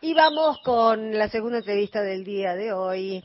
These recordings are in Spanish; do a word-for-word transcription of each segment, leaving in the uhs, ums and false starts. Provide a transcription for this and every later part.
Y vamos con la segunda entrevista del día de hoy.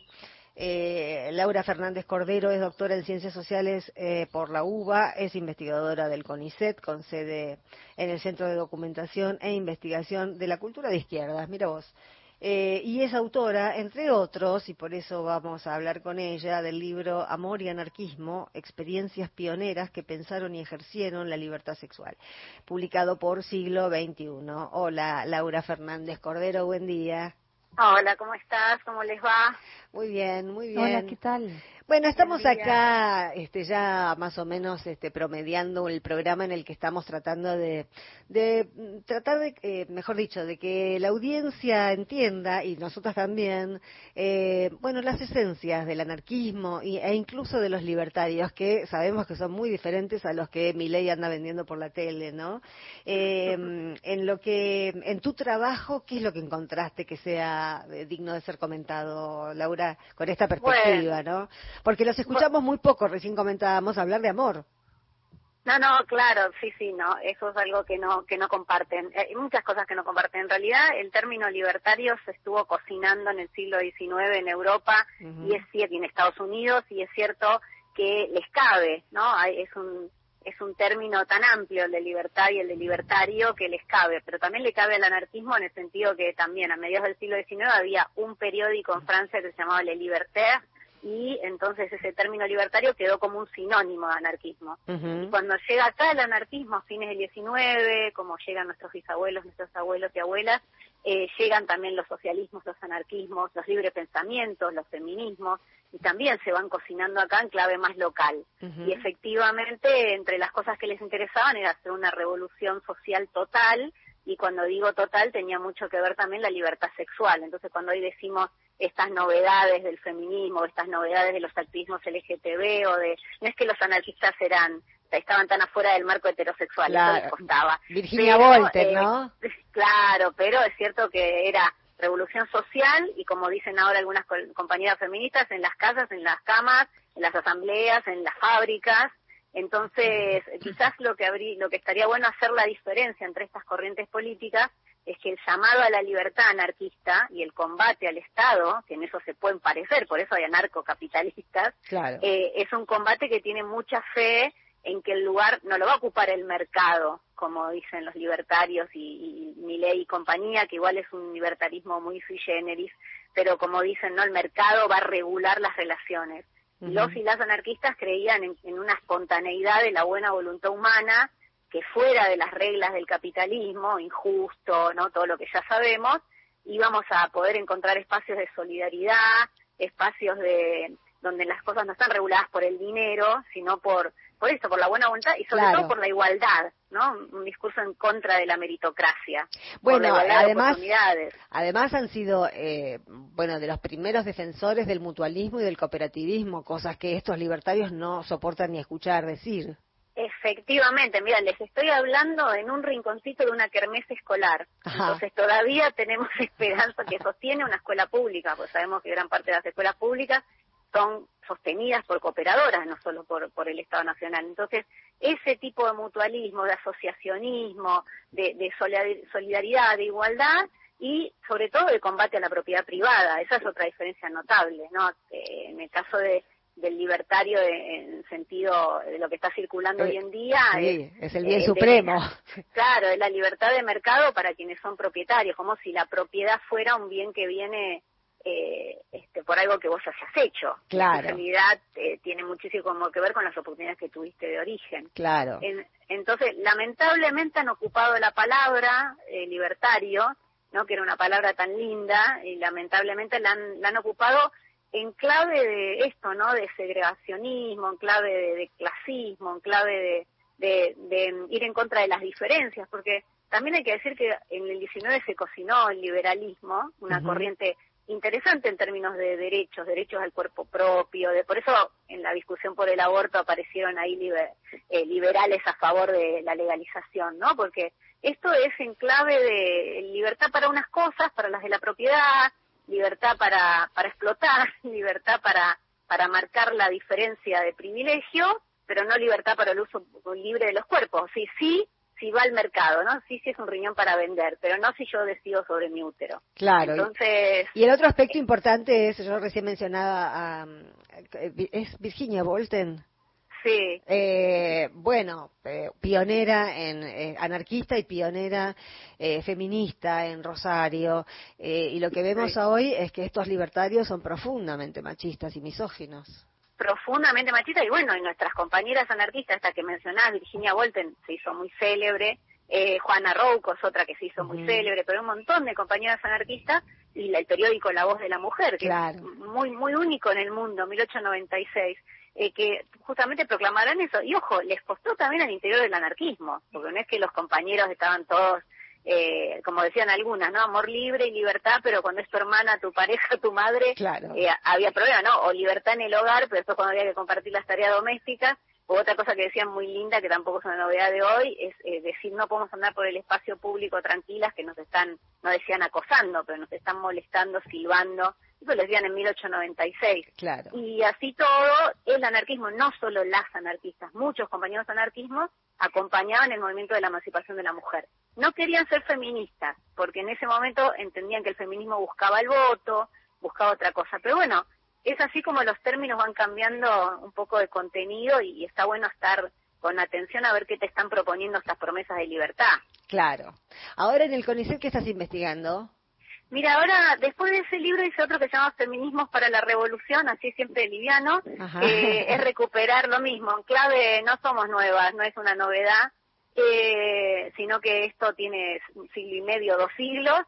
Eh, Laura Fernández Cordero es doctora en Ciencias Sociales eh, por la UBA, es investigadora del CONICET, con sede en el Centro de Documentación e Investigación de la Cultura de Izquierdas, mira vos. Eh, y es autora, entre otros, y por eso vamos a hablar con ella, del libro Amor y Anarquismo, experiencias pioneras que pensaron y ejercieron la libertad sexual, publicado por Siglo veintiuno. Hola, Laura Fernández Cordero, buen día. Hola, ¿cómo estás? ¿Cómo les va? Muy bien, muy bien. Hola, ¿qué tal? Bueno, estamos acá este, ya más o menos este, promediando el programa en el que estamos tratando de, de tratar de, eh, mejor dicho, de que la audiencia entienda, y nosotras también, eh, bueno, las esencias del anarquismo y, e incluso de los libertarios, que sabemos que son muy diferentes a los que Milei anda vendiendo por la tele, ¿no? Eh, en lo que, en tu trabajo, ¿qué es lo que encontraste que sea eh, digno de ser comentado, Laura, con esta perspectiva, bueno, ¿no? Porque los escuchamos muy poco, recién comentábamos, hablar de amor. No, no, claro, sí, sí, no, eso es algo que no que no comparten. Hay muchas cosas que no comparten. En realidad, el término libertario se estuvo cocinando en el siglo diecinueve en Europa uh-huh. y es cierto, y en Estados Unidos, y es cierto que les cabe, ¿no? Hay, es un es un término tan amplio el de libertad y el de libertario que les cabe, pero también le cabe al anarquismo en el sentido que también a mediados del siglo diecinueve había un periódico en Francia que se llamaba Le Libertaire, y entonces ese término libertario quedó como un sinónimo de anarquismo. Uh-huh. Y cuando llega acá el anarquismo a fines del diecinueve, como llegan nuestros bisabuelos, nuestros abuelos y abuelas, eh, llegan también los socialismos, los anarquismos, los libres pensamientos, los feminismos, y también se van cocinando acá en clave más local. Uh-huh. Y efectivamente, entre las cosas que les interesaban era hacer una revolución social total, y cuando digo total tenía mucho que ver también la libertad sexual. Entonces cuando hoy decimos estas novedades del feminismo, estas novedades de los activismos L G T B, o de, no es que los anarquistas eran, estaban tan afuera del marco heterosexual, claro, eso les costaba. Virginia Woolf, eh, ¿no? Claro, pero es cierto que era revolución social, y como dicen ahora algunas compañeras feministas, en las casas, en las camas, en las asambleas, en las fábricas. Entonces, quizás lo que habría, lo que estaría bueno hacer la diferencia entre estas corrientes políticas es que el llamado a la libertad anarquista y el combate al Estado, que en eso se pueden parecer, por eso hay anarcocapitalistas, claro. eh, es un combate que tiene mucha fe en que el lugar no lo va a ocupar el mercado, como dicen los libertarios y, y Milei y compañía, que igual es un libertarismo muy sui generis, pero como dicen, no, el mercado va a regular las relaciones. Uh-huh. Los y las anarquistas creían en, en una espontaneidad de la buena voluntad humana, que fuera de las reglas del capitalismo, injusto, ¿no? Todo lo que ya sabemos, íbamos a poder encontrar espacios de solidaridad, espacios de donde las cosas no están reguladas por el dinero, sino por por eso, por la buena voluntad y sobre claro. todo por la igualdad, ¿no? Un discurso en contra de la meritocracia. Bueno, además, además han sido, eh, bueno, de los primeros defensores del mutualismo y del cooperativismo, cosas que estos libertarios no soportan ni escuchar decir. Efectivamente, mira, les estoy hablando en un rinconcito de una kermés escolar. Ajá. Entonces todavía tenemos esperanza que sostiene una escuela pública, pues sabemos que gran parte de las escuelas públicas son sostenidas por cooperadoras, no solo por, por el Estado Nacional. Entonces, ese tipo de mutualismo, de asociacionismo, de, de solidaridad, de igualdad y sobre todo de combate a la propiedad privada, esa es otra diferencia notable, ¿no? Eh, en el caso de del libertario en sentido de lo que está circulando eh, hoy en día sí, es, es el bien eh, supremo. De, claro, es la libertad de mercado para quienes son propietarios, como si la propiedad fuera un bien que viene eh, este, por algo que vos hayas hecho. Claro. La realidad eh, tiene muchísimo que ver con las oportunidades que tuviste de origen. Claro. En, entonces, lamentablemente han ocupado la palabra eh, libertario, ¿no? Que era una palabra tan linda, y lamentablemente la han, la han ocupado en clave de esto, ¿no? De segregacionismo, en clave de, de clasismo, en clave de, de, de ir en contra de las diferencias, porque también hay que decir que en el diecinueve se cocinó el liberalismo, una uh-huh. corriente interesante en términos de derechos, derechos al cuerpo propio, de por eso en la discusión por el aborto aparecieron ahí liber, eh, liberales a favor de la legalización, ¿no? Porque esto es en clave de libertad para unas cosas, para las de la propiedad, libertad para para explotar, libertad para para marcar la diferencia de privilegio, pero no libertad para el uso libre de los cuerpos. Sí, sí, si va al mercado, ¿no? Sí, sí es un riñón para vender, pero no si yo decido sobre mi útero. Claro. Entonces, y el otro aspecto eh, importante es, yo recién mencionaba, a, ¿es Virginia Bolten? Sí. Eh, bueno, eh, pionera en eh, anarquista y pionera eh, feminista en Rosario, eh, y lo que vemos sí. hoy es que estos libertarios son profundamente machistas y misóginos. Profundamente machistas, y bueno, y nuestras compañeras anarquistas, esta que mencionás, Virginia Bolten, se hizo muy célebre, eh, Juana Rouco es otra que se hizo uh-huh. muy célebre, pero un montón de compañeras anarquistas, y la, el periódico La Voz de la Mujer, que claro. es muy, muy único en el mundo, mil ochocientos noventa y seis. Eh, que justamente proclamarán eso, y ojo, les costó también al interior del anarquismo, porque no es que los compañeros estaban todos, eh, como decían algunas, ¿no? Amor libre y libertad, pero cuando es tu hermana, tu pareja, tu madre, claro. eh, había problema, ¿no? O libertad en el hogar, pero después cuando había que compartir las tareas domésticas. O otra cosa que decían muy linda, que tampoco es una novedad de hoy, es eh, decir, no podemos andar por el espacio público tranquilas, que nos están, no decían acosando, pero nos están molestando, silbando. Eso lo decían en mil ochocientos noventa y seis. Claro. Y así todo, el anarquismo, no solo las anarquistas, muchos compañeros anarquismos acompañaban el movimiento de la emancipación de la mujer. No querían ser feministas, porque en ese momento entendían que el feminismo buscaba el voto, buscaba otra cosa. Pero bueno, es así como los términos van cambiando un poco de contenido, y, y está bueno estar con atención a ver qué te están proponiendo estas promesas de libertad. Claro. Ahora en el CONICET, ¿qué estás investigando? Mira, ahora, después de ese libro hice otro que se llama Feminismos para la Revolución, así siempre liviano, que es recuperar lo mismo. En clave, no somos nuevas, no es una novedad, eh, sino que esto tiene un siglo y medio, dos siglos,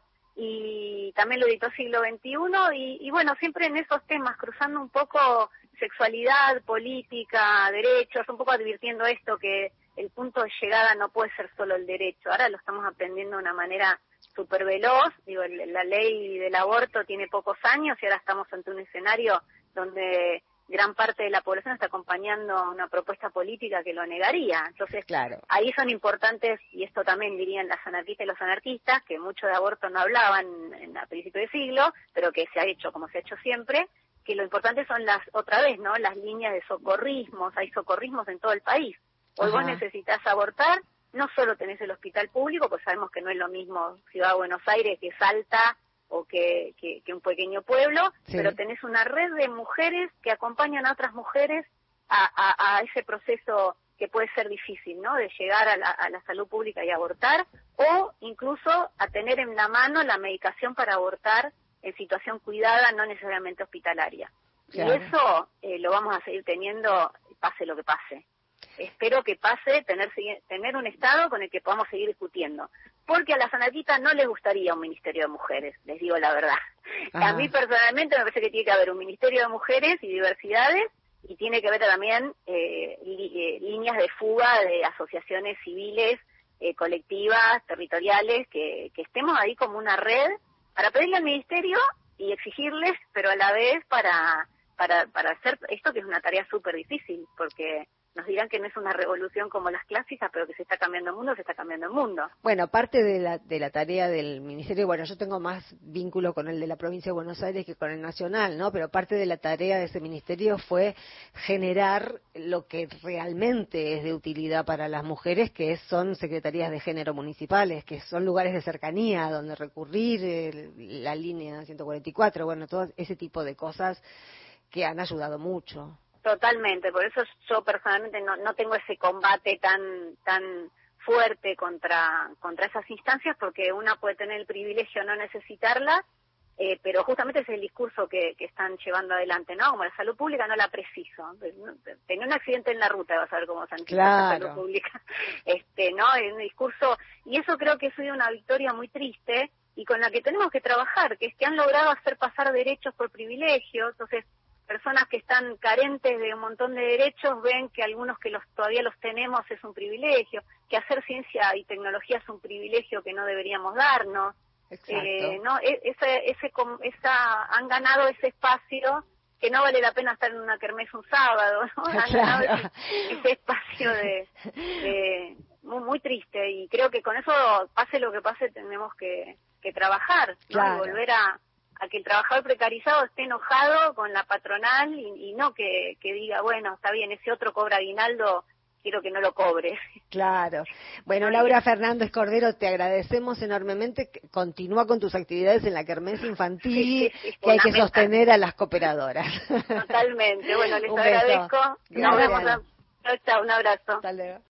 y también lo editó Siglo veintiuno, y, y bueno, siempre en esos temas, cruzando un poco sexualidad, política, derechos, un poco advirtiendo esto, que el punto de llegada no puede ser solo el derecho. Ahora lo estamos aprendiendo de una manera súper veloz. Digo, la ley del aborto tiene pocos años y ahora estamos ante un escenario donde gran parte de la población está acompañando una propuesta política que lo negaría. Entonces, claro. ahí son importantes, y esto también dirían las anarquistas y los anarquistas, que mucho de aborto no hablaban en, a principios de siglo, pero que se ha hecho como se ha hecho siempre, que lo importante son las, otra vez, ¿no?, las líneas de socorrismos. Hay socorrismos en todo el país. Hoy Ajá. vos necesitas abortar, no solo tenés el hospital público, pues sabemos que no es lo mismo Ciudad de Buenos Aires que Salta o que, que, que un pequeño pueblo, sí. pero tenés una red de mujeres que acompañan a otras mujeres a, a, a ese proceso que puede ser difícil, ¿no?, de llegar a la, a la salud pública y abortar, o incluso a tener en la mano la medicación para abortar en situación cuidada, no necesariamente hospitalaria. Claro. Y eso eh, lo vamos a seguir teniendo, pase lo que pase. Espero que pase tener tener un Estado con el que podamos seguir discutiendo, porque a las anarquistas no les gustaría un Ministerio de Mujeres, les digo la verdad. Ajá. A mí personalmente me parece que tiene que haber un Ministerio de Mujeres y diversidades, y tiene que haber también eh, li, eh, líneas de fuga de asociaciones civiles, eh, colectivas, territoriales, que, que estemos ahí como una red para pedirle al Ministerio y exigirles, pero a la vez para, para, para hacer esto, que es una tarea súper difícil, porque nos dirán que no es una revolución como las clásicas, pero que se está cambiando el mundo, se está cambiando el mundo. Bueno, parte de la, de la tarea del Ministerio, bueno, yo tengo más vínculo con el de la provincia de Buenos Aires que con el nacional, ¿no? Pero parte de la tarea de ese ministerio fue generar lo que realmente es de utilidad para las mujeres, que son secretarías de género municipales, que son lugares de cercanía donde recurrir, el, la línea ciento cuarenta y cuatro, bueno, todo ese tipo de cosas que han ayudado mucho. Totalmente, por eso yo personalmente no, no tengo ese combate tan tan fuerte contra contra esas instancias, porque una puede tener el privilegio de no necesitarlas, eh, pero justamente es el discurso que, que están llevando adelante, ¿no? Como la salud pública no la preciso. Tenía un accidente en la ruta, vas a ver cómo se anticipa claro. la salud pública. Este, ¿no? Es un discurso, y eso creo que ha sido una victoria muy triste y con la que tenemos que trabajar, que es que han logrado hacer pasar derechos por privilegios. Entonces, personas que están carentes de un montón de derechos ven que algunos que los todavía los tenemos es un privilegio, que hacer ciencia y tecnología es un privilegio que no deberíamos darnos. Eh, no, ese, ese, esa, han ganado ese espacio que no vale la pena estar en una kermés un sábado, ¿no? Han claro. ganado ese, ese espacio de, de muy, muy triste, y creo que con eso, pase lo que pase, tenemos que, que trabajar, ¿no? Claro. Y volver a a que el trabajador precarizado esté enojado con la patronal y, y no que, que diga, bueno, está bien, ese otro cobra aguinaldo, quiero que no lo cobre. Claro. Bueno, Laura Fernández Cordero, te agradecemos enormemente. Continúa con tus actividades en la kermés infantil, sí, sí, sí, que hay que sostener a las cooperadoras. Totalmente. Bueno, les agradezco. Nos vemos. Chao, chao, un abrazo. Hasta luego.